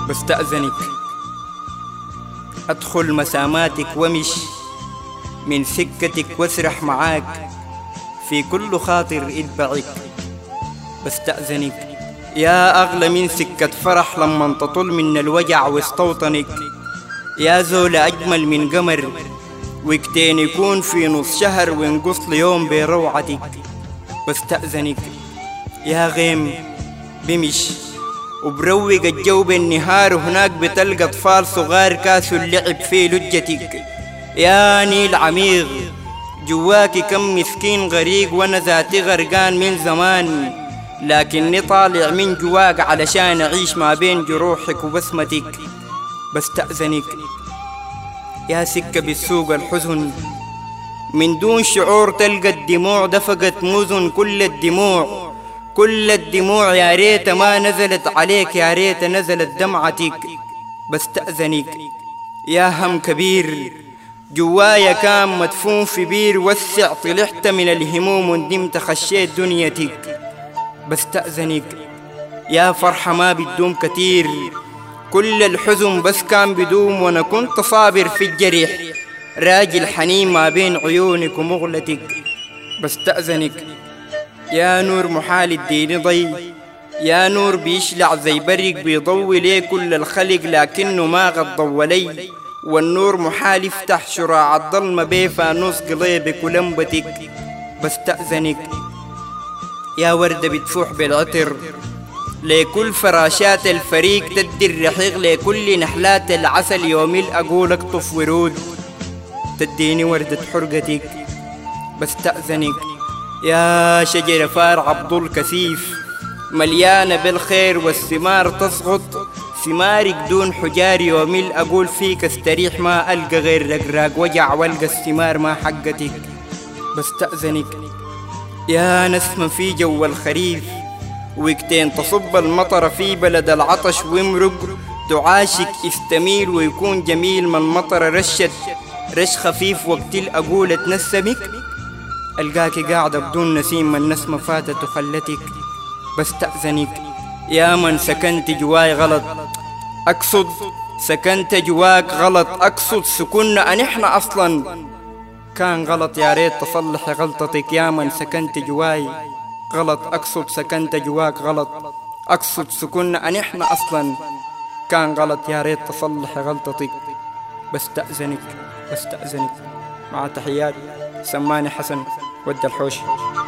بستأذنك أدخل مساماتك ومش من سكتك واسرح معاك في كل خاطر اتبعك. بستأذنك يا أغلى من سكة فرح لما تطل من الوجع واستوطنك، يا زول أجمل من قمر وقتين يكون في نص شهر وينقص ليوم بروعتك. بستأذنك يا غيم بمش وبروق الجو بالنهار وهناك بتلقى أطفال صغار كاسوا اللعب في لجتك، يا نيل عميق جواكي كم مسكين غريق وانا ذاتي غرقان من زمان، لكني طالع من جواك علشان أعيش ما بين جروحك وبسمتك. بستأذنك يا سكة بالسوق الحزن من دون شعور تلقى الدموع دفقت مزن، كل الدموع يا ريت ما نزلت عليك، يا ريت نزلت دمعتك. بستأذنك يا هم كبير جوايا كان مدفون في بير وسع، طلعت من الهموم وندمت خشيت دنيتك. بستأذنك يا فرحة ما بتدوم كتير، كل الحزن بس كان بدوم وانا كنت صابر في الجريح، راجل حنين ما بين عيونك ومغلتك. بستأذنك يا نور محال الدين ضي، يا نور بيشلع زي برق بيضوي ليه كل الخلق لكنه ما قد ضولي، والنور محال يفتح شراع الظلمة بفانوس قليبك ولمبتك. بستأذنك يا وردة بتفوح بالعطر لكل فراشات الفريق تدي الرحيق، لكل نحلات العسل يومي أقول اقطف ورود تديني وردة حرقتك. بستأذنك يا شجرة فار عبد الكثيف مليانة بالخير والثمار تسقط، ثمارك دون حجار يومي أقول فيك استريح ما ألقى غير رقراق وجع والقى الثمار ما حقتك. بستأذنك يا نسمة في جو الخريف وقتين تصب المطر في بلد العطش ويمرق، تعاشك استميل ويكون جميل من مطر رشت رش خفيف وقت الأقول اتنسمك، ألقاك قاعدة بدون نسيم من نسمة فاتت وخلتك. بستأذنك يا من سكنت جواي غلط، أقصد سكنت جواك غلط، أقصد سكننا أن إحنا أصلا كان غلط، يا ريت تصلح غلطتك. يا من سكنت جواي غلط، أقصد سكنت جواك غلط، أقصد سكننا أن إحنا أصلا كان غلط، يا ريت تصلح غلطتك. بستأذنك مع تحيات سماني حسن ود الحوش.